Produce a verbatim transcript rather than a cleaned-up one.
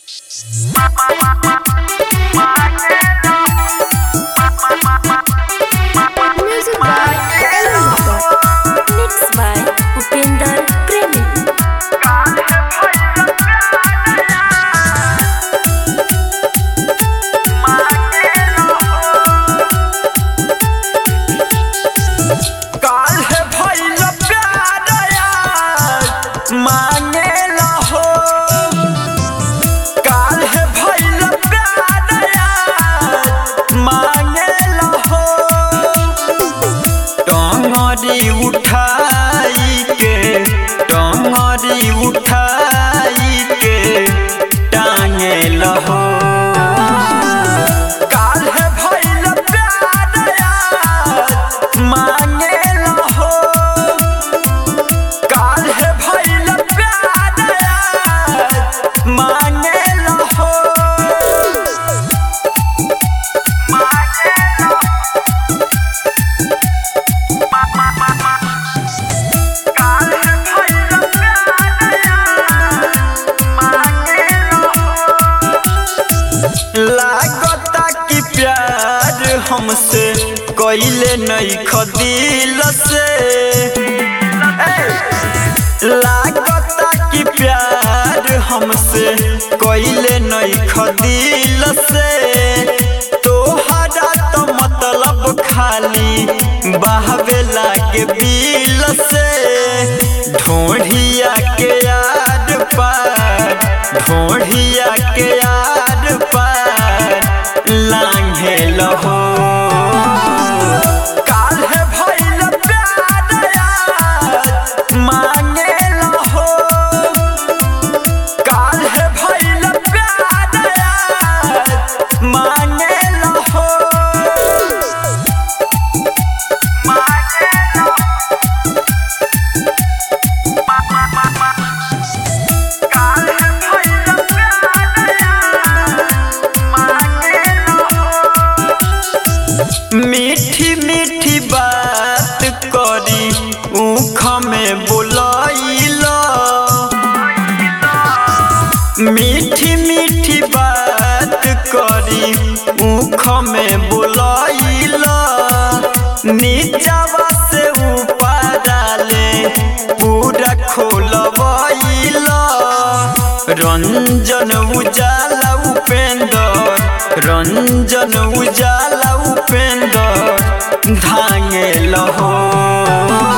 Music by Elizabeth. Mixed by Upender Premi. उठाई के टंगरी उठाई के टांगे लहो काल है भइल प्यार यार मांगे लहो काल है भइल प्यार यार मांगे लहो लागता कि प्यार हमसे कोइले नहीं खदिल से लागता कि प्यार हमसे कोइले नहीं खदिल से तोहरा तो मतलब खाली बहवे लागे बिल से ढोढ़िया के यार पार ढोढ़िया के यार पार लांघे लहो काल है भइल प्यार यार मांगे लहो काल है भइल प्यार यार मांगे लहो मीठी मीठी बात करी ऊख में बोलाइला मीठी मीठी बात करी ऊख में बोलाइला नीचावा से ऊपर डाले पूरा खोलवाइला रंजन उजाला उपेंद्र रंजन उजाला उपेंद्र धांगे लहो।